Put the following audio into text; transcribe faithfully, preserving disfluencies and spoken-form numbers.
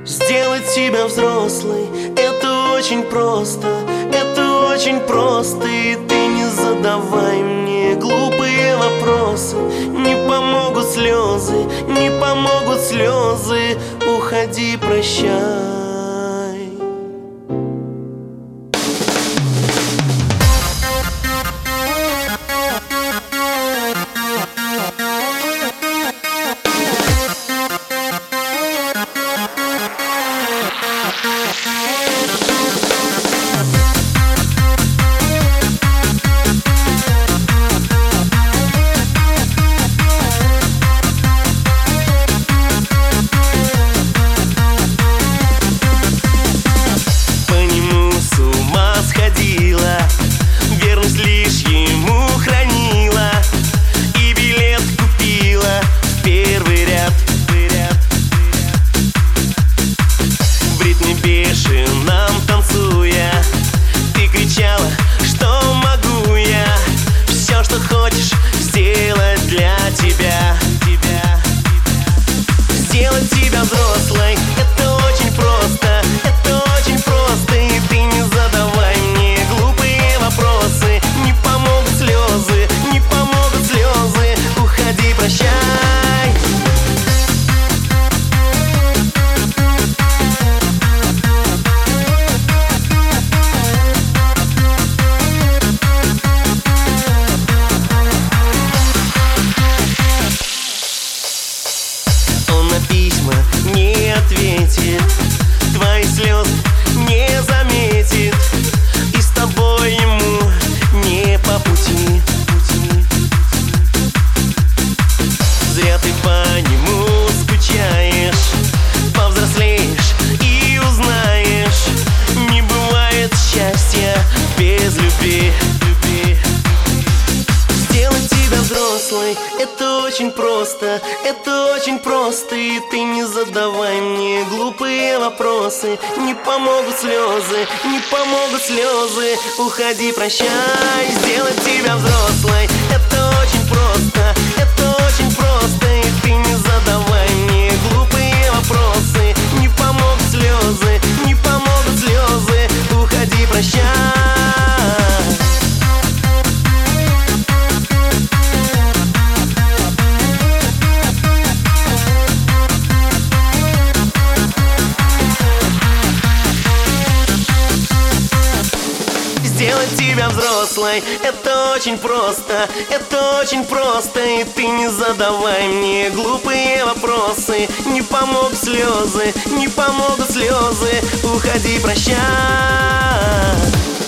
Сделать тебя взрослой — это очень просто, это очень просто. И ты не задавай мне глупые вопросы. Не помогут слезы, не помогут слезы. Уходи, прощай. Верность лишь ему хранила, и билет купила в первый ряд. В ритме бешеном танцуя, ты кричала, что могу я все, что хочешь, сделать для тебя. Сделать тебя взрослой — это очень просто, это очень просто. И ты не задавай мне глупые вопросы. Не помогут слезы, не помогут слезы. Уходи, прощай. Он на письма не ответит, твои слезы не заметит, и с тобой ему не по пути. Зря ты по нему скучаешь, повзрослеешь и узнаешь, не бывает счастья без любви. Сделать тебя взрослой — это очень просто, это очень просто. И ты не задавай мне глупые вопросы. Не помогут слезы, не помогут слезы. Уходи, прощай. Сделать тебя взрослой — это очень просто, это очень просто. И ты не задавай мне глупые вопросы. Не помогут слезы, не помогут слезы. Уходи, прощай. Сделать тебя взрослой — это очень просто, это очень просто. И ты не задавай мне глупые вопросы. Не помогут слезы, не помогут слезы. Уходи, прощай.